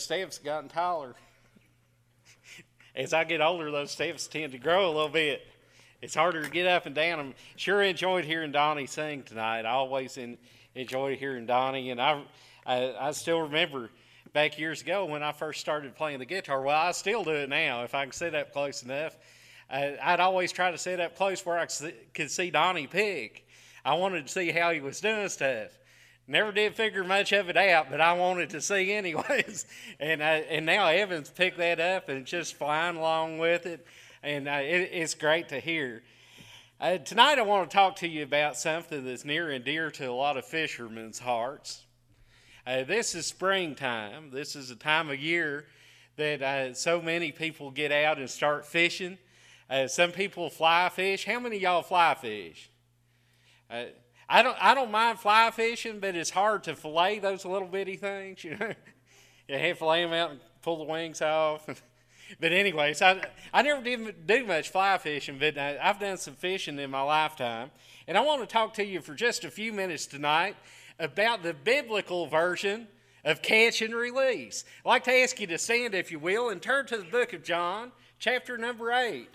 steps have gotten taller. As I get older, those steps tend to grow a little bit. It's harder to get up and down them. Sure enjoyed hearing Donnie sing tonight. I always enjoyed hearing Donnie, and I still remember back years ago when I first started playing the guitar. Well, I still do it now if I can sit up close enough. I'd always try to sit up close where I could see Donnie pick. I wanted to see how he was doing stuff. Never did figure much of it out, but I wanted to see anyways. And now Evan's picked that up and just flying along with it, and it's great to hear. Tonight I want to talk to you about something that's near and dear to a lot of fishermen's hearts. This is springtime. This is a time of year that so many people get out and start fishing. Some people fly fish. How many of y'all fly fish? I don't mind fly fishing, but it's hard to fillet those little bitty things, you know. You have to fillet them out and pull the wings off. But anyways, I never did do much fly fishing, but I've done some fishing in my lifetime. And I want to talk to you for just a few minutes tonight about the biblical version of catch and release. I'd like to ask you to stand, if you will, and turn to the book of John, chapter number 8.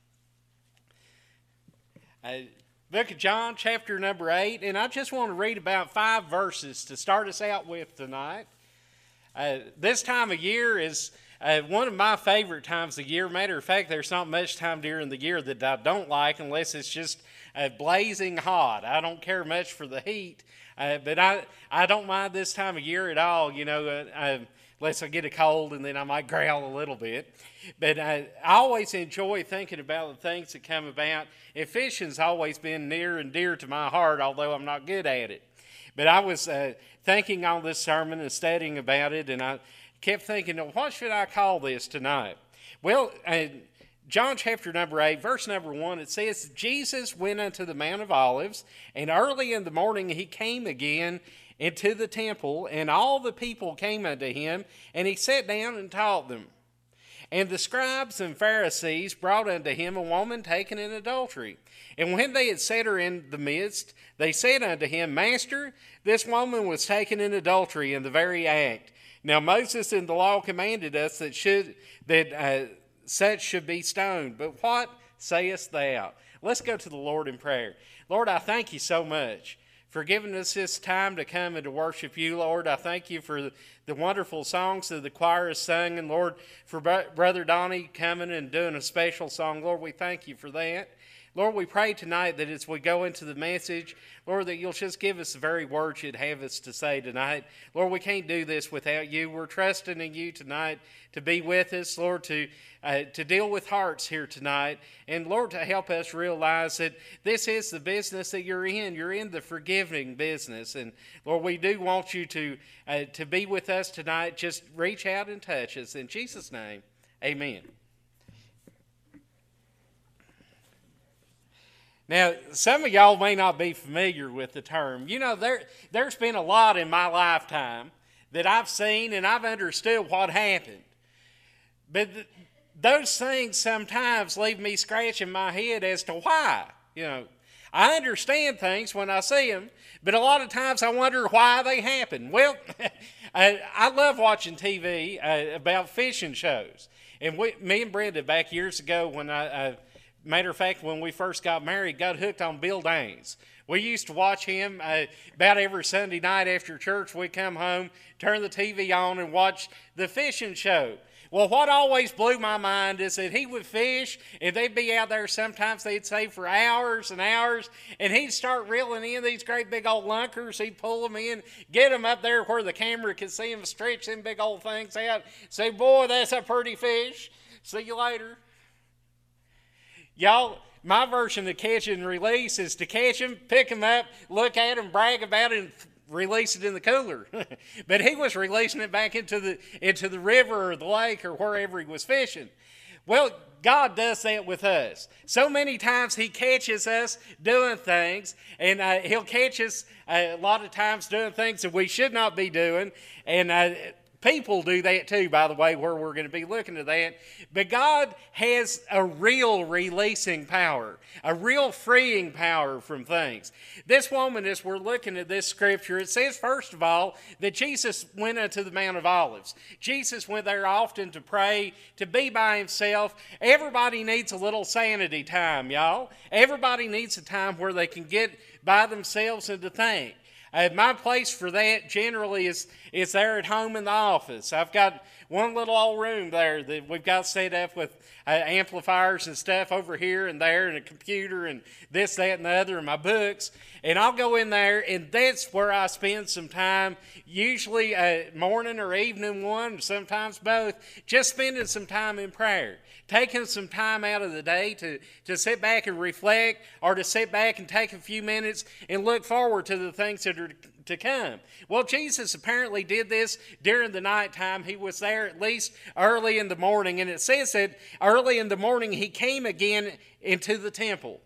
Book of John, chapter number 8, and I just want to read about 5 verses to start us out with tonight. This time of year is one of my favorite times of year. Matter of fact, there's not much time during the year that I don't like unless it's just blazing hot. I don't care much for the heat, but I don't mind this time of year at all, you know, unless I get a cold and then I might growl a little bit. But I always enjoy thinking about the things that come about. And fishing's always been near and dear to my heart, although I'm not good at it. But I was thinking on this sermon and studying about it, and I kept thinking, what should I call this tonight? Well, John chapter number 8, verse number 1, it says, Jesus went unto the Mount of Olives, and early in the morning he came again into the temple, and all the people came unto him, and he sat down and taught them. And the scribes and Pharisees brought unto him a woman taken in adultery. And when they had set her in the midst, they said unto him, Master, this woman was taken in adultery in the very act. Now Moses in the law commanded us that such should be stoned. But what sayest thou? Let's go to the Lord in prayer. Lord, I thank you so much for giving us this time to come and to worship you, Lord. I thank you for the wonderful songs that the choir has sung, and Lord, for Brother Donnie coming and doing a special song. Lord, we thank you for that. Lord, we pray tonight that as we go into the message, Lord, that you'll just give us the very words you'd have us to say tonight. Lord, we can't do this without you. We're trusting in you tonight to be with us, Lord, to deal with hearts here tonight. And Lord, to help us realize that this is the business that you're in. You're in the forgiving business. And Lord, we do want you to be with us tonight. Just reach out and touch us. In Jesus' name, amen. Now, some of y'all may not be familiar with the term. You know, there's been a lot in my lifetime that I've seen and I've understood what happened. But those things sometimes leave me scratching my head as to why. You know, I understand things when I see them, but a lot of times I wonder why they happen. Well, I love watching TV about fishing shows. And me and Brenda, back years ago when matter of fact, when we first got married, got hooked on Bill Daines. We used to watch him about every Sunday night after church. We'd come home, turn the TV on, and watch the fishing show. Well, what always blew my mind is that he would fish, and they'd be out there sometimes, they'd say, for hours and hours, and he'd start reeling in these great big old lunkers. He'd pull them in, get them up there where the camera could see them, stretch them big old things out, say, boy, that's a pretty fish. See you later. Y'all, my version of catch and release is to catch him, pick him up, look at him, brag about it, and release it in the cooler. But he was releasing it back into the river or the lake or wherever he was fishing. Well, God does that with us. So many times he catches us doing things, and he'll catch us a lot of times doing things that we should not be doing. And People do that too, by the way, where we're going to be looking at that. But God has a real releasing power, a real freeing power from things. This woman, as we're looking at this scripture, it says, first of all, that Jesus went unto the Mount of Olives. Jesus went there often to pray, to be by himself. Everybody needs a little sanity time, y'all. Everybody needs a time where they can get by themselves and to think. My place for that generally is there at home in the office. I've got one little old room there that we've got set up with amplifiers and stuff over here and there, and a computer and this, that, and the other, and my books. And I'll go in there, and that's where I spend some time, usually morning or evening one, sometimes both, just spending some time in prayer. Taking some time out of the day to sit back and reflect, or to sit back and take a few minutes and look forward to the things that are to come. Well, Jesus apparently did this during the nighttime. He was there at least early in the morning, and it says that early in the morning he came again into the temple.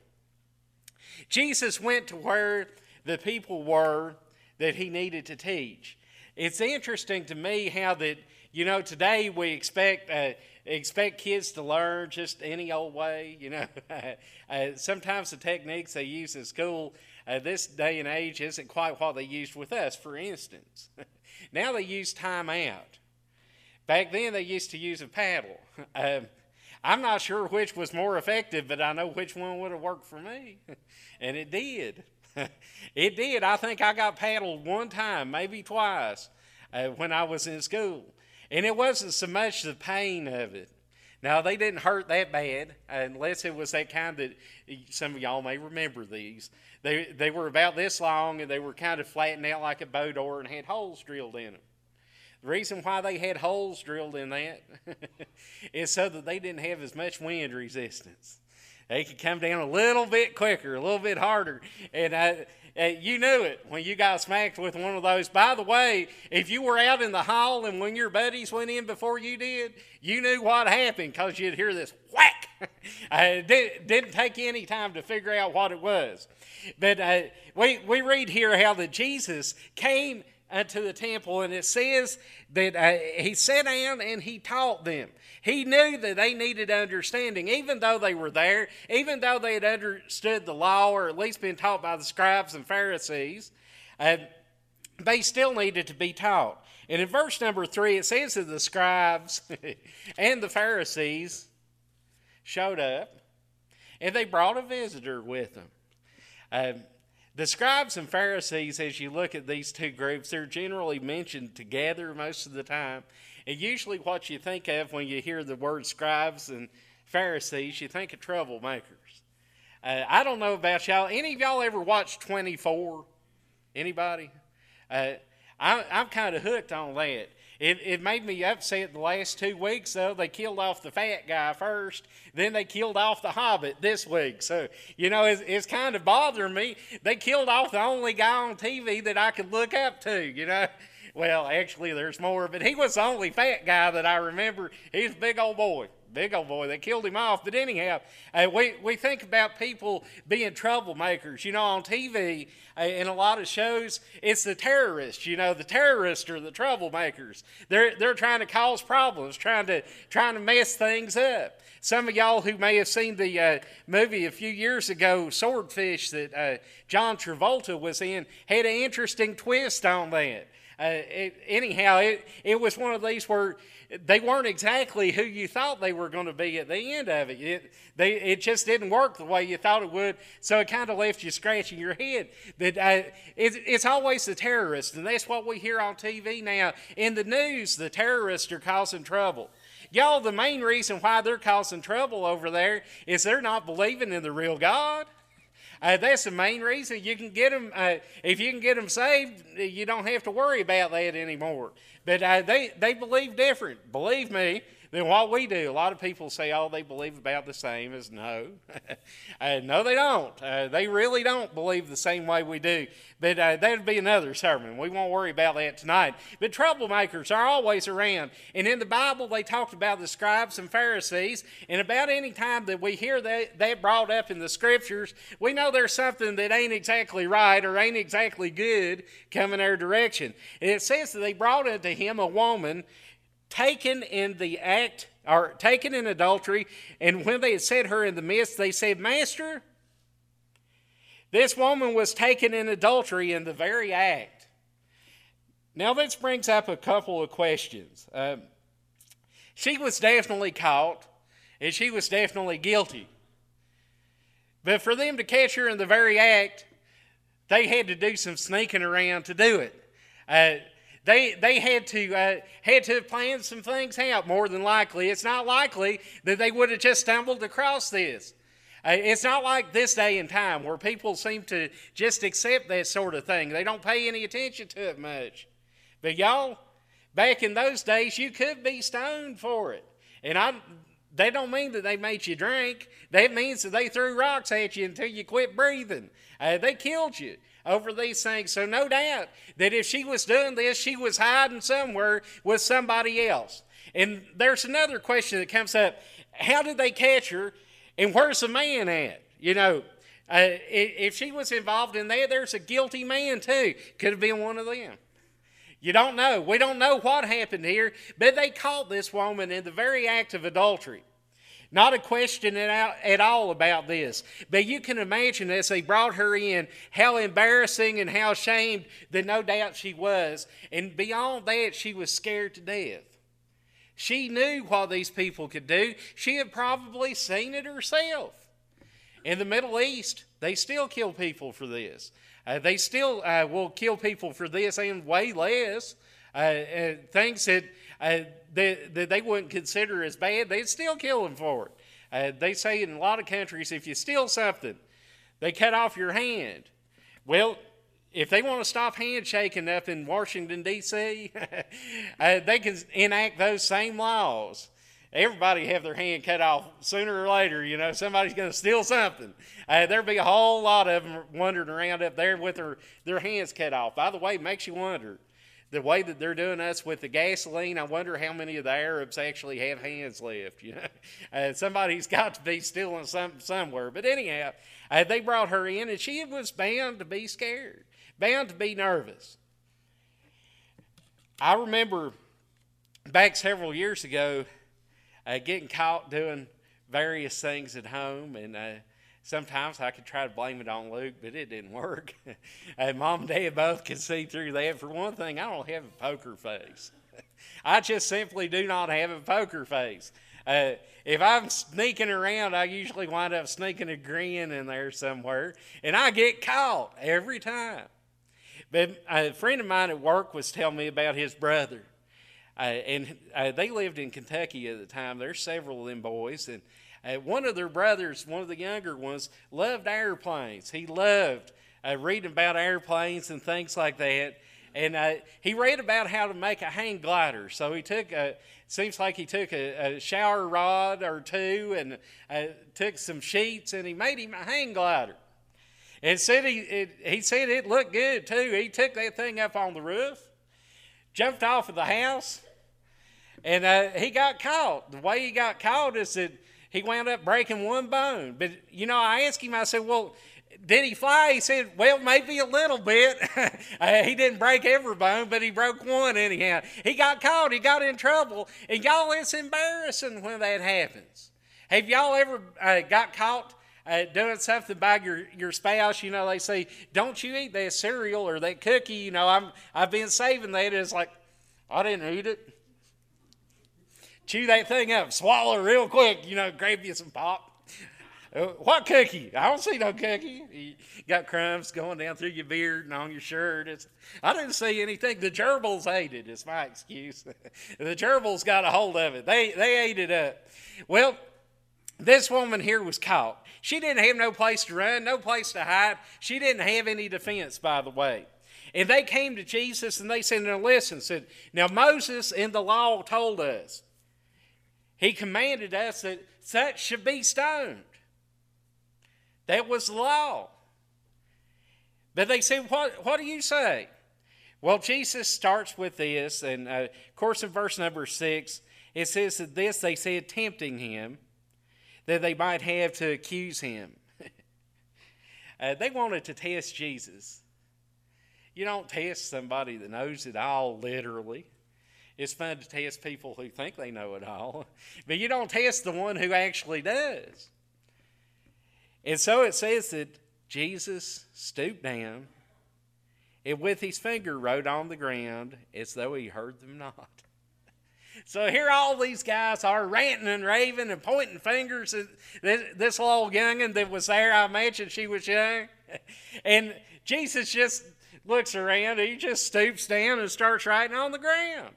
Jesus went to where the people were that he needed to teach. It's interesting to me how that, today we expect kids to learn just any old way. Sometimes the techniques they use in school this day and age isn't quite what they used with us. For instance, now they use time out. Back then they used to use a paddle. I'm not sure which was more effective, but I know which one would have worked for me. And it did. It did. I think I got paddled one time, maybe twice, when I was in school. And it wasn't so much the pain of it. Now, they didn't hurt that bad, unless it was that kind that some of y'all may remember these. They were about this long, and they were kind of flattened out like a bow door and had holes drilled in them. The reason why they had holes drilled in that is so that they didn't have as much wind resistance. They could come down a little bit quicker, a little bit harder. And you knew it when you got smacked with one of those. By the way, if you were out in the hall and when your buddies went in before you did, you knew what happened because you'd hear this whack. It didn't take you any time to figure out what it was. But we read here how that Jesus came unto the temple, and it says that he sat down and he taught them. He knew that they needed understanding, even though they were there, even though they had understood the law, or at least been taught by the scribes and Pharisees, they still needed to be taught. And in verse number 3, it says that the scribes and the Pharisees showed up, and they brought a visitor with them. The scribes and Pharisees, as you look at these two groups, they're generally mentioned together most of the time. And usually what you think of when you hear the word scribes and Pharisees, you think of troublemakers. I don't know about y'all. Any of y'all ever watched 24? Anybody? I'm kind of hooked on that. It made me upset the last 2 weeks, though. They killed off the fat guy first, then they killed off the Hobbit this week. So, it's kind of bothering me. They killed off the only guy on TV that I could look up to, Well, actually, there's more, but he was the only fat guy that I remember. He's a big old boy. Big old boy. They killed him off. But anyhow, we think about people being troublemakers. On TV, in a lot of shows, it's the terrorists. The terrorists are the troublemakers. They're trying to cause problems, trying to mess things up. Some of y'all who may have seen the movie a few years ago, Swordfish, that John Travolta was in, had an interesting twist on that. It was one of these where they weren't exactly who you thought they were going to be at the end of it. It just didn't work the way you thought it would, so it kind of left you scratching your head. That it's always the terrorists, and that's what we hear on TV now. In the news, the terrorists are causing trouble. Y'all, the main reason why they're causing trouble over there is they're not believing in the real God. That's the main reason. You can get them, if you can get them saved, you don't have to worry about that anymore. But they believe different. Believe me, than what we do. A lot of people say, oh, they believe about the same as no. No, they don't. They really don't believe the same way we do. But that would be another sermon. We won't worry about that tonight. But troublemakers are always around. And in the Bible, they talked about the scribes and Pharisees. And about any time that we hear that brought up in the Scriptures, we know there's something that ain't exactly right or ain't exactly good coming their direction. And it says that they brought unto him a woman taken in the act, or taken in adultery, and when they had set her in the midst, they said, Master, this woman was taken in adultery in the very act. Now this brings up a couple of questions. She was definitely caught, and she was definitely guilty. But for them to catch her in the very act, they had to do some sneaking around to do it. They had to have planned some things out, more than likely. It's not likely that they would have just stumbled across this. It's not like this day and time where people seem to just accept that sort of thing. They don't pay any attention to it much. But y'all, back in those days, you could be stoned for it. And that don't mean that they made you drink. That means that they threw rocks at you until you quit breathing. They killed you over these things. So no doubt that if she was doing this, she was hiding somewhere with somebody else. And there's another question that comes up. How did they catch her? And where's the man at? You know, if she was involved in that, there's a guilty man too. Could have been one of them. You don't know. We don't know what happened here, but they caught this woman in the very act of adultery. Not a question at all about this. But you can imagine as they brought her in, how embarrassing and how ashamed that no doubt she was. And beyond that, she was scared to death. She knew what these people could do. She had probably seen it herself. In the Middle East, they still kill people for this. They still will kill people for this and way less. Things that they wouldn't consider as bad, they'd still kill them for it. They say in a lot of countries, if you steal something, they cut off your hand. Well, if they want to stop handshaking up in Washington, D.C., they can enact those same laws. Everybody have their hand cut off sooner or later. You know, somebody's going to steal something. There'll be a whole lot of them wandering around up there with their hands cut off. By the way, it makes you wonder. The way that they're doing us with the gasoline, I wonder how many of the Arabs actually have hands left. You know, somebody's got to be stealing somewhere. But anyhow, they brought her in, and she was bound to be scared, bound to be nervous. I remember back several years ago getting caught doing various things at home, and sometimes I could try to blame it on Luke, but it didn't work. Mom and Dad both could see through that. For one thing, I don't have a poker face. I just simply do not have a poker face. If I'm sneaking around, I usually wind up sneaking a grin in there somewhere, and I get caught every time. But a friend of mine at work was telling me about his brother. And they lived in Kentucky at the time. There's several of them boys, and one of their brothers, one of the younger ones, loved airplanes. He loved reading about airplanes and things like that. And he read about how to make a hang glider. So he took seems like he took a shower rod or two and took some sheets, and he made him a hang glider. And said he said it looked good too. He took that thing up on the roof, jumped off of the house, and he got caught. The way he got caught is that he wound up breaking one bone. But, you know, I asked him, I said, well, did he fly? He said, well, maybe a little bit. He didn't break every bone, but he broke one anyhow. He got caught. He got in trouble. And y'all, it's embarrassing when that happens. Have y'all ever got caught doing something by your spouse? You know, they say, don't you eat that cereal or that cookie. You know, I've been saving that. It's like, I didn't eat it. Chew that thing up, swallow it real quick, you know, grab you some pop. What cookie? I don't see no cookie. You got crumbs going down through your beard and on your shirt. I didn't see anything. The gerbils ate it, is my excuse. The gerbils got a hold of it. They ate it up. Well, this woman here was caught. She didn't have no place to run, no place to hide. She didn't have any defense, by the way. And they came to Jesus and they said, now listen, now Moses in the law told us, He commanded us that such should be stoned. That was the law. But they said, what do you say? Well, Jesus starts with this, and of course in verse number 6, it says that this they said tempting him, that they might have to accuse him. They wanted to test Jesus. You don't test somebody that knows it all, literally. It's fun to test people who think they know it all. But you don't test the one who actually does. And so it says that Jesus stooped down and with his finger wrote on the ground as though he heard them not. So here all these guys are ranting and raving and pointing fingers at this little young'un that was there. I imagine she was young. And Jesus just looks around. He just stoops down and starts writing on the ground,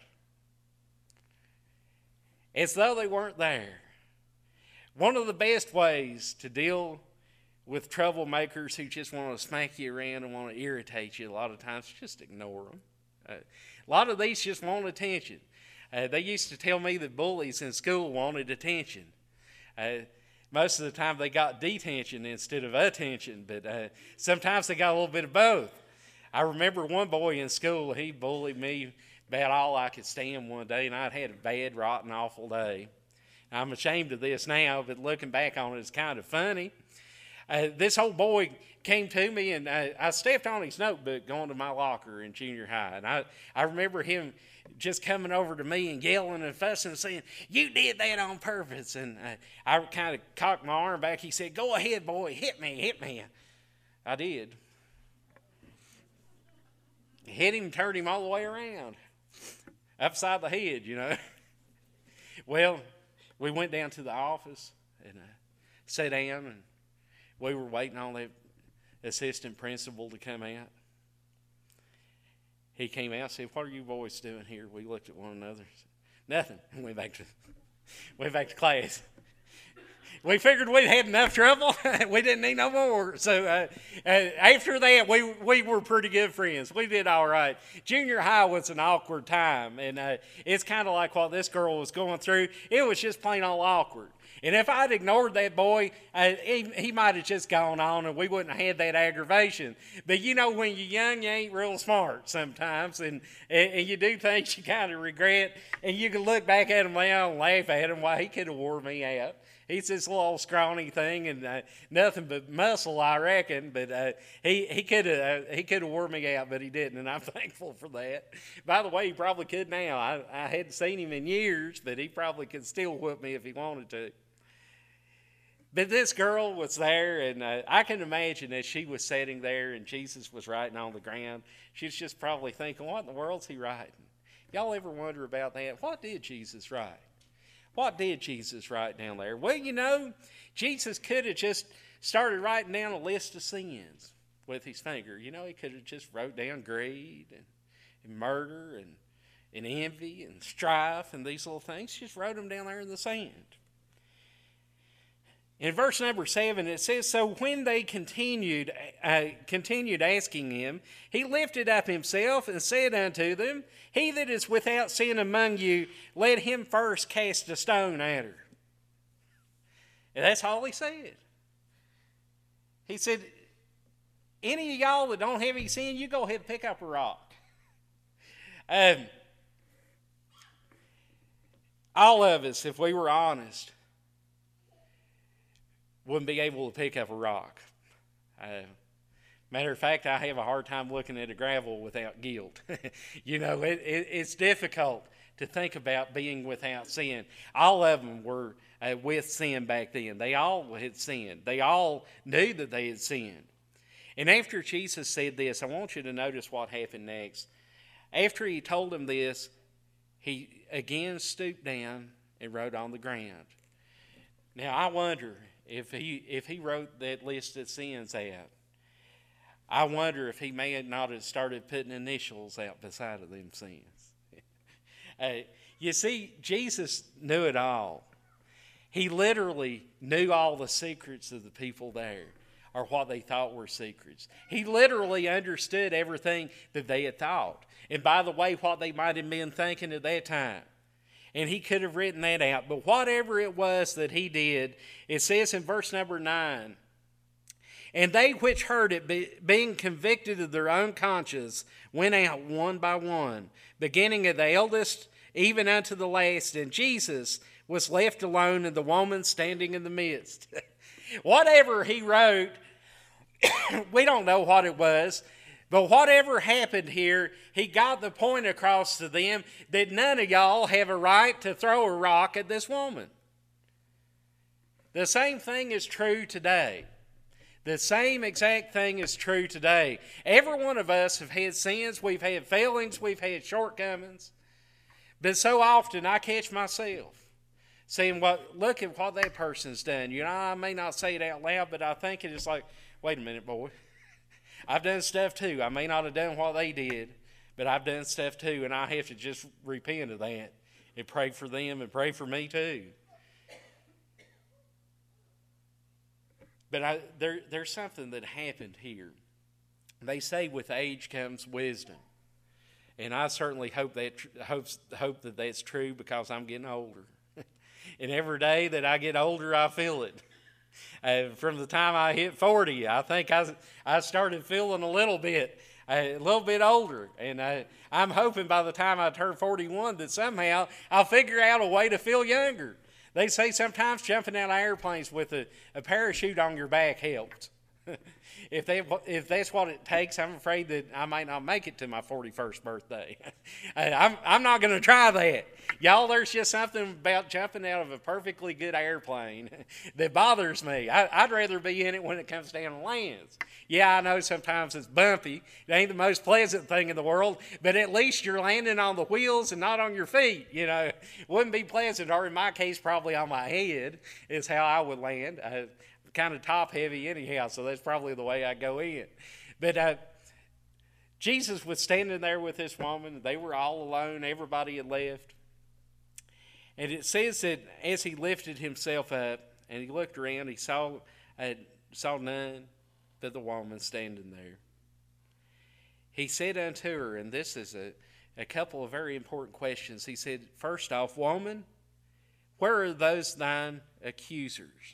as though they weren't there. One of the best ways to deal with troublemakers who just want to smack you around and want to irritate you a lot of times, just ignore them. A lot of these just want attention. They used to tell me that bullies in school wanted attention. Most of the time they got detention instead of attention, but sometimes they got a little bit of both. I remember one boy in school, he bullied me about all I could stand one day, and I'd had a bad, rotten, awful day. I'm ashamed of this now, but looking back on it, it's kind of funny. This old boy came to me, and I stepped on his notebook going to my locker in junior high. And I remember him just coming over to me and yelling and fussing and saying, "You did that on purpose." And I kind of cocked my arm back. He said, "Go ahead, boy, hit me. I did. Hit him, turned him all the way around, upside the head, you know. Well, we went down to the office and sat down, and we were waiting on the assistant principal to come out. He came out and said, "What are you boys doing here?" We looked at one another. "Nothing." And went back to class. We figured we'd had enough trouble. We didn't need no more. So after that, we were pretty good friends. We did all right. Junior high was an awkward time, and it's kind of like what this girl was going through. It was just plain old awkward. And if I'd ignored that boy, he might have just gone on and we wouldn't have had that aggravation. But you know, when you're young, you ain't real smart sometimes. And you do things you kind of regret. And you can look back at him now and laugh at him. Why, he could have wore me out. He's this little scrawny thing and nothing but muscle, I reckon. But he could have wore me out, but he didn't, and I'm thankful for that. By the way, he probably could now. I hadn't seen him in years, but he probably could still whoop me if he wanted to. But this girl was there, and I can imagine as she was sitting there and Jesus was writing on the ground, she's just probably thinking, what in the world's he writing? Y'all ever wonder about that? What did Jesus write? What did Jesus write down there? Well, you know, Jesus could have just started writing down a list of sins with his finger. You know, he could have just wrote down greed and murder and envy and strife and these little things. Just wrote them down there in the sand. In verse number 7, it says, "So when they continued asking him, he lifted up himself and said unto them, He that is without sin among you, let him first cast a stone at her." And that's all he said. He said, any of y'all that don't have any sin, you go ahead and pick up a rock. All of us, if we were honest, wouldn't be able to pick up a rock. Matter of fact, I have a hard time looking at a gravel without guilt. You know, it's difficult to think about being without sin. All of them were with sin back then. They all had sinned. They all knew that they had sinned. And after Jesus said this, I want you to notice what happened next. After he told them this, he again stooped down and wrote on the ground. Now, I wonder if he wrote that list of sins out, I wonder if he may not have started putting initials out beside of them sins. You see, Jesus knew it all. He literally knew all the secrets of the people there, or what they thought were secrets. He literally understood everything that they had thought. And by the way, what they might have been thinking at that time. and he could have written that out. But whatever it was that he did, it says in verse number 9, and they which heard it, being convicted of their own conscience, went out one by one, beginning of the eldest even unto the last. And Jesus was left alone, and the woman standing in the midst. Whatever he wrote, we don't know what it was, but whatever happened here, he got the point across to them that none of y'all have a right to throw a rock at this woman. The same thing is true today. The same exact thing is true today. Every one of us have had sins, we've had failings, we've had shortcomings. But so often I catch myself saying, well, look at what that person's done. You know, I may not say it out loud, but I think it is like, wait a minute, boy. I've done stuff too. I may not have done what they did, but I've done stuff too, and I have to just repent of that and pray for them and pray for me too. But there's something that happened here. They say with age comes wisdom. And I certainly hope that that's true, because I'm getting older. And every day that I get older, I feel it. From the time I hit 40, I think I started feeling a little bit older. And I'm hoping by the time I turn 41 that somehow I'll figure out a way to feel younger. They say sometimes jumping out of airplanes with a parachute on your back helps. If that's what it takes, I'm afraid that I might not make it to my 41st birthday. I'm not going to try that. Y'all, there's just something about jumping out of a perfectly good airplane that bothers me. I'd rather be in it when it comes down and lands. Yeah, I know sometimes it's bumpy. It ain't the most pleasant thing in the world, but at least you're landing on the wheels and not on your feet. You know, it wouldn't be pleasant, or in my case, probably on my head is how I would land. Kind of top heavy anyhow, so that's probably the way I go in. But Jesus was standing there with this woman. They were all alone. Everybody had left. And it says that as he lifted himself up and he looked around, he saw none but the woman standing there. He said unto her, and this is a couple of very important questions. He said, first off, woman, where are those thine accusers?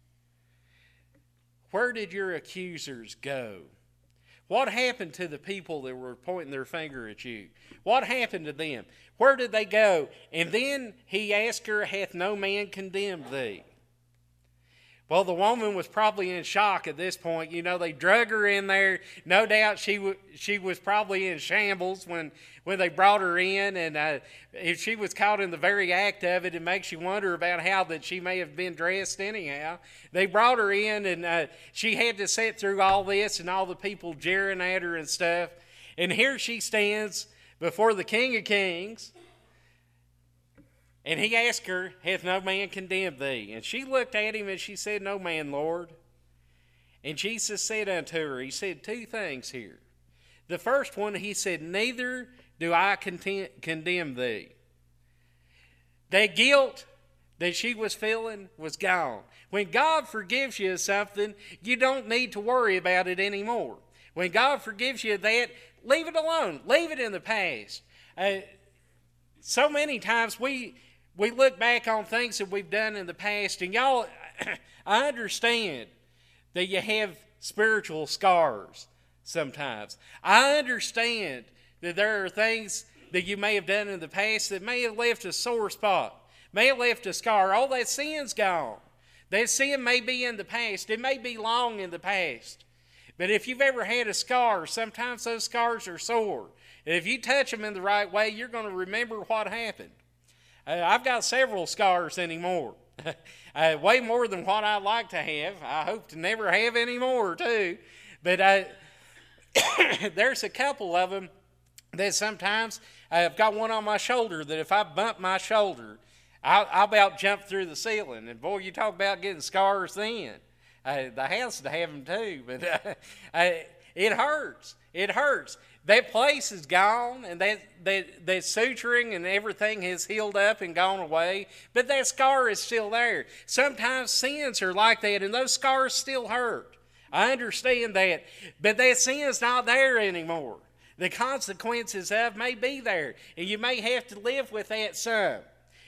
Where did your accusers go? What happened to the people that were pointing their finger at you? What happened to them? Where did they go? And then he asked her, hath no man condemned thee? Well, the woman was probably in shock at this point. You know, they drug her in there. No doubt she was probably in shambles when they brought her in. And if she was caught in the very act of it, it makes you wonder about how that she may have been dressed anyhow. They brought her in, and she had to sit through all this and all the people jeering at her and stuff. And here she stands before the King of Kings. And he asked her, hath no man condemned thee? And she looked at him and she said, no man, Lord. And Jesus said unto her, he said two things here. The first one, he said, neither do I condemn thee. That guilt that she was feeling was gone. When God forgives you of something, you don't need to worry about it anymore. When God forgives you of that, leave it alone. Leave it in the past. So many times we look back on things that we've done in the past, and y'all, I understand that you have spiritual scars sometimes. I understand that there are things that you may have done in the past that may have left a sore spot, may have left a scar. All that sin's gone. That sin may be in the past. It may be long in the past. But if you've ever had a scar, sometimes those scars are sore. And if you touch them in the right way, you're going to remember what happened. I've got several scars anymore. Way more than what I'd like to have. I hope to never have any more, too. But there's a couple of them that sometimes I've got one on my shoulder that if I bump my shoulder, I'll about jump through the ceiling. And boy, you talk about getting scars then. The house would have them too, but it hurts. It hurts. That place is gone, and that suturing and everything has healed up and gone away, but that scar is still there. Sometimes sins are like that, and those scars still hurt. I understand that, but that sin's not there anymore. The consequences of may be there, and you may have to live with that some.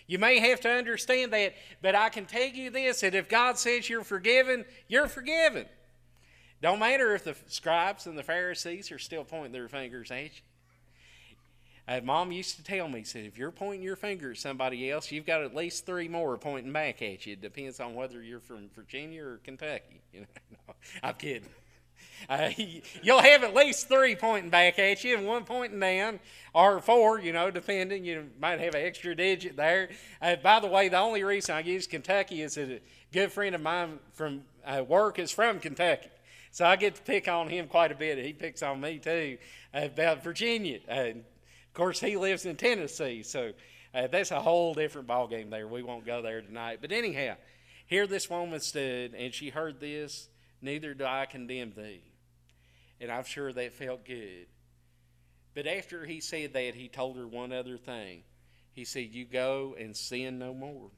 You may have to understand that, but I can tell you this, that if God says you're forgiven, you're forgiven. Don't matter if the scribes and the Pharisees are still pointing their fingers at you. Mom used to tell me, said, if you're pointing your finger at somebody else, you've got at least 3 more pointing back at you. It depends on whether you're from Virginia or Kentucky. No, I'm kidding. You'll have at least 3 pointing back at you and 1 pointing down, or 4, depending. You might have an extra digit there. By the way, the only reason I use Kentucky is that a good friend of mine from work is from Kentucky. So I get to pick on him quite a bit. He picks on me too about Virginia. Of course, he lives in Tennessee, so that's a whole different ballgame there. We won't go there tonight. But anyhow, here this woman stood, and she heard this, neither do I condemn thee. And I'm sure that felt good. But after he said that, he told her one other thing. He said, you go and sin no more.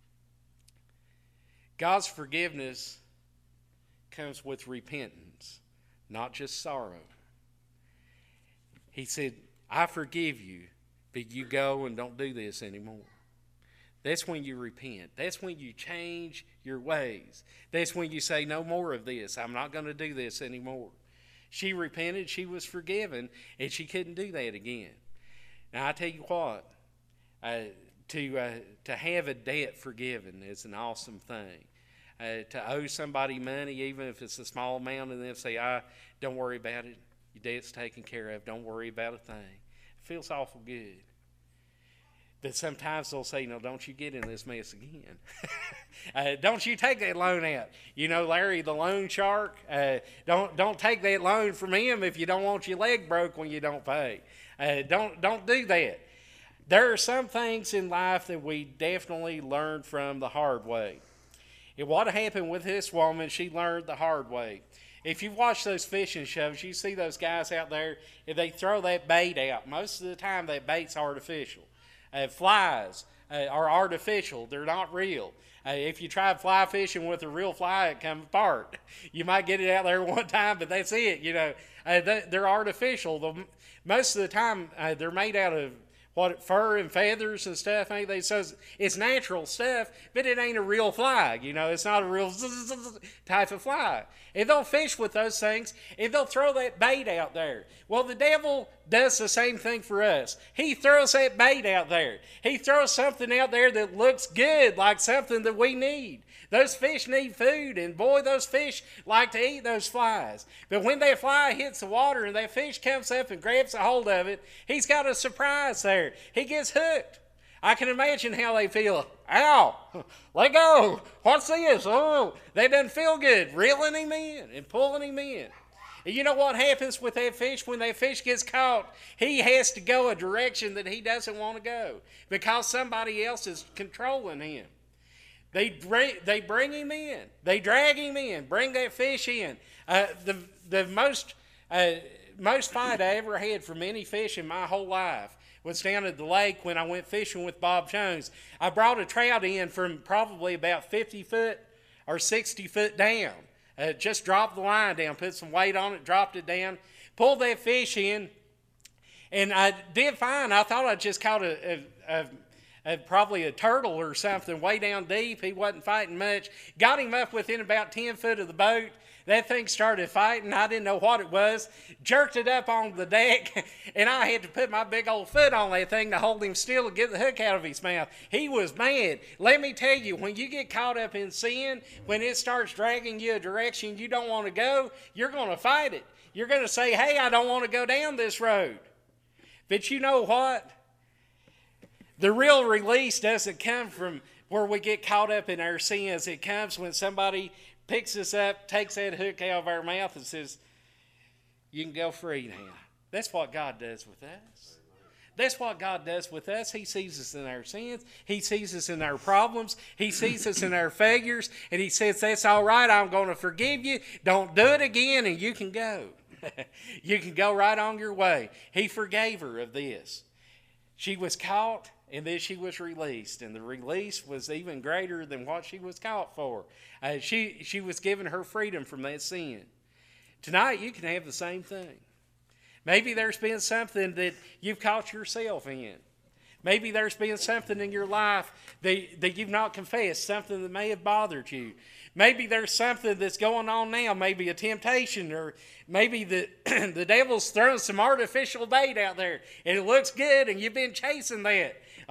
God's forgiveness comes with repentance, not just sorrow. He said, I forgive you, but you go and don't do this anymore. That's when you repent. That's when you change your ways. That's when you say, no more of this. I'm not going to do this anymore. She repented, she was forgiven, and she couldn't do that again. Now, I tell you what, to have a debt forgiven is an awesome thing. To owe somebody money, even if it's a small amount, and then say, don't worry about it. Your debt's taken care of. Don't worry about a thing. It feels awful good. But sometimes they'll say, no, don't you get in this mess again. Don't you take that loan out. Larry, the loan shark, don't take that loan from him if you don't want your leg broke when you don't pay. Don't do that. There are some things in life that we definitely learn from the hard way. And what happened with this woman, she learned the hard way. If you watch those fishing shows, you see those guys out there, if they throw that bait out, most of the time that bait's artificial. Flies are artificial. They're not real. If you try fly fishing with a real fly, it comes apart. You might get it out there one time, but that's it. They're artificial. Most of the time, they're made out of fur and feathers and stuff, ain't they? So it's natural stuff, but it ain't a real fly. It's not a real type of fly. And they'll fish with those things, and they'll throw that bait out there. Well, the devil does the same thing for us. He throws that bait out there. He throws something out there that looks good, like something that we need. Those fish need food, and boy, those fish like to eat those flies. But when that fly hits the water and that fish comes up and grabs a hold of it, he's got a surprise there. He gets hooked. I can imagine how they feel. Ow! Let go! What's this? Oh, that doesn't feel good. Reeling him in and pulling him in. And you know what happens with that fish? When that fish gets caught, he has to go a direction that he doesn't want to go because somebody else is controlling him. They bring him in. They drag him in. Bring that fish in. The most fight I ever had from any fish in my whole life was down at the lake when I went fishing with Bob Jones. I brought a trout in from probably about 50 foot or 60 foot down. Just dropped the line down, put some weight on it, dropped it down, pulled that fish in, and I did fine. I thought I just caught probably a turtle or something way down deep. He wasn't fighting much. Got him up within about 10 foot of the boat. That thing started fighting. I didn't know what it was. Jerked it up on the deck, and I had to put my big old foot on that thing to hold him still and get the hook out of his mouth. He was mad. Let me tell you, when you get caught up in sin, when it starts dragging you a direction you don't want to go, you're going to fight it. You're going to say, hey, I don't want to go down this road. But you know what? The real release doesn't come from where we get caught up in our sins. It comes when somebody picks us up, takes that hook out of our mouth and says, you can go free now. That's what God does with us. That's what God does with us. He sees us in our sins. He sees us in our problems. He sees us in our failures. And he says, that's all right. I'm going to forgive you. Don't do it again, and you can go. You can go right on your way. He forgave her of this. She was caught, and then she was released. And the release was even greater than what she was caught for. She was given her freedom from that sin. Tonight, you can have the same thing. Maybe there's been something that you've caught yourself in. Maybe there's been something in your life that you've not confessed, something that may have bothered you. Maybe there's something that's going on now, maybe a temptation, or maybe the devil's throwing some artificial bait out there, and it looks good, and you've been chasing that.